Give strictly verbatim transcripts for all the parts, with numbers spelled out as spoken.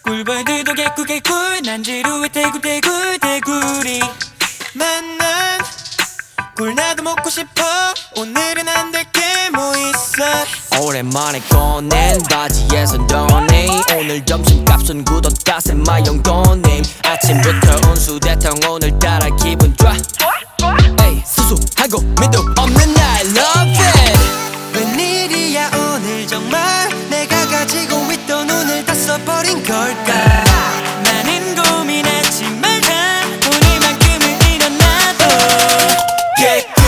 꿀벌들도 개꿀 개꿀 난 지루해 대굴 대굴 대굴이 만난 꿀 나도 먹고 싶어 오늘은 안 될 게 뭐 있어 오랜만에 꺼낸 바지에선 더네 오늘 점심값은 굳었다 마용 돈님 아침부터 운수대통 오늘따라 기분 좋아 에이 수수하고 밑도 없는 날 love it 웬일이야 오늘 정말 내가 가지고 있던 오늘 다 써버린 걸까 나는 고민했지만 오늘만큼은 일어나도 개꿀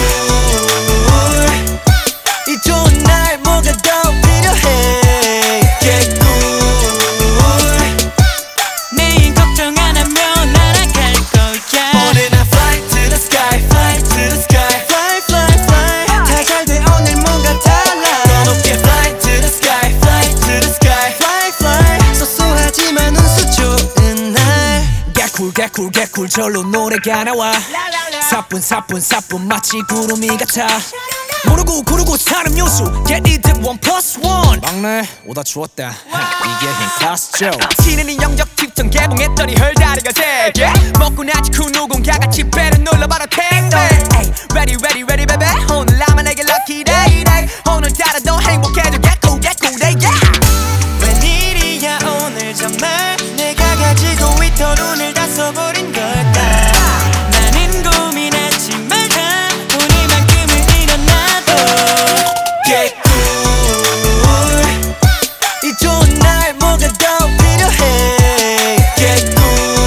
이 좋은 날 뭐가 더 필요해 개꿀 내일 걱정 안 하면 날아갈 거야 오늘 난 fly to the sky fly to the sky fly fly fly 다 잘 돼 오늘 뭔가 달라 더 높게 fly to the sky fly to the sky fly fly 소소하지만 운수 좋은 날 개꿀 개꿀 개꿀 절로 노래가 나와 사뿐 사뿐 사뿐 마치 구름이 같아 모르고 고르고 사는 요수 Get it one plus one 막내 오다 추웠다 이게 흰 클래스죠 신인이 영적 tip전 개봉했더니 헐다리가 세개 먹고 나지 그 누군가가 집배를 눌러봐라 택배 Ready ready ready baby 오늘 나만에게 lucky day day 오늘따라 더 행복해져 개꿀 개꿀 day yeah 웬일이야 오늘 정말 내가 가지고 있던 오늘 다 써버린 걸까 나는 고민했지만 오늘만큼은 일어나도 개꿀 이 좋은 날 뭐가 더 필요해 개꿀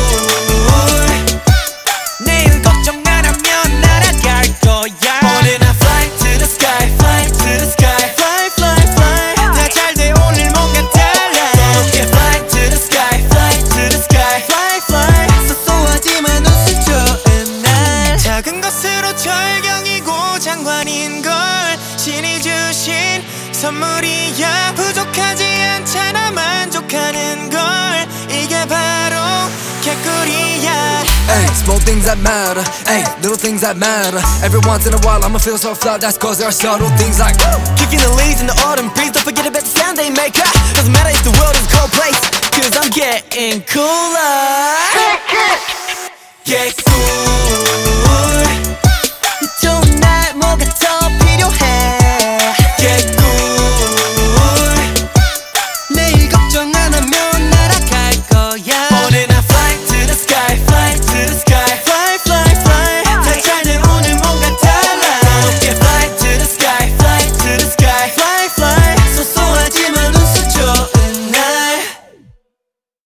내일 걱정 안 하면 날아갈 거야 오늘 난 fly to the sky fly to the sky fly fly fly 다 잘 돼 오늘 뭔가 달라 더 높게 fly to the sky fly to the sky fly fly 소소하지만 웃음 좋은 날 작은 것으로 절경이고 장관인 걸 신이 주신 선물이야 부족하지 않잖아 만족하는 걸 이게 바로 개꿀이야 Ay, small things that matter, ay, little things that matter. Every once in a while I'ma feel so flat, that's cause there are subtle things like Kicking the leaves in the autumn breeze Don't forget about the sound they make huh? Doesn't matter if the world is a cold place Cause I'm getting cooler 개꿀